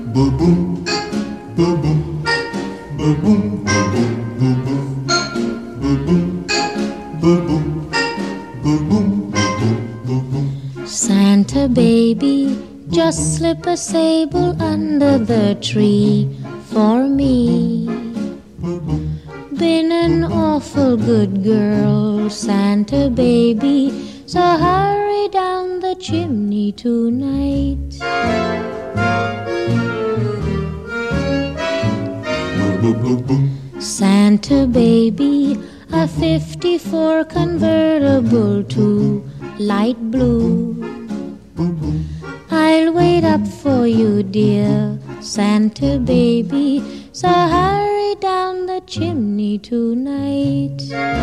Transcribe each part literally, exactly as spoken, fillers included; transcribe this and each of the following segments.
Ba-boom, ba-boom, ba-boom, ba-boom, ba-boom, ba-boom, ba-boom, ba-boom, ba-boom. Santa baby, just slip a sable under the tree for me. Been an awful good girl, Santa baby, so hurry down the chimney tonight. Santa baby, a fifty-four convertible to light blue. I'll wait up for you, dear Santa baby, so hurry down the chimney tonight.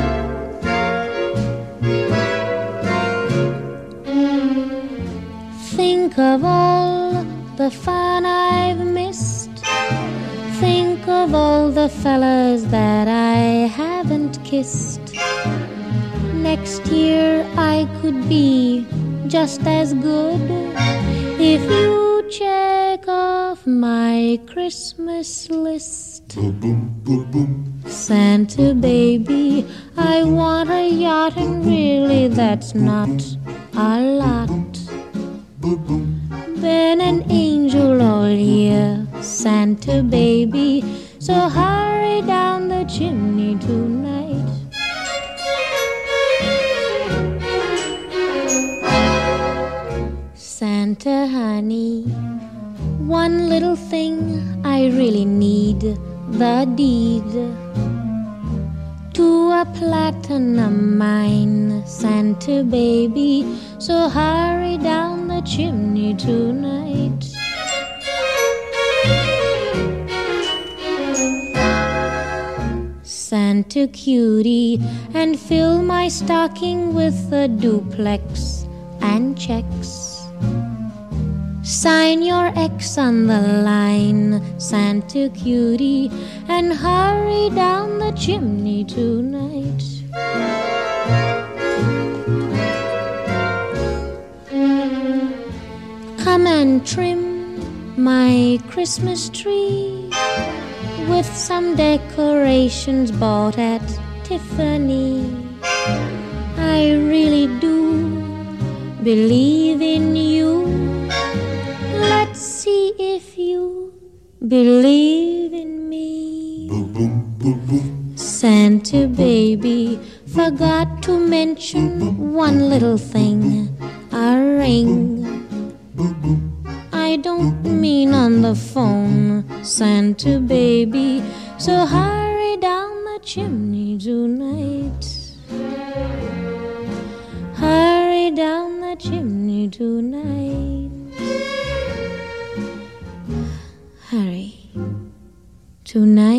Think of all the fun I've missed. Think of all the fellas that I haven't kissed. Next year I could be just as good if you check off my Christmas list. Santa baby, I want a yacht, and really that's not a lot. Been an angel all year, Santa baby, so hurry down the chimney tonight. Santa honey, one little thing I really need, the deed to a platinum mine, Santa baby, so hurry down the chimney tonight. Santa cutie, and fill my stocking with a duplex and checks. Sign your X on the line, Santa cutie, and hurry down the chimney tonight. Come and trim my Christmas tree with some decorations bought at Tiffany. I really do believe in you. Let's see if you believe in me. Santa baby, forgot to mention one little thing, a ring. I don't mean on the phone, Santa baby, so hurry down the chimney tonight. Hurry down the chimney tonight. Hurry tonight.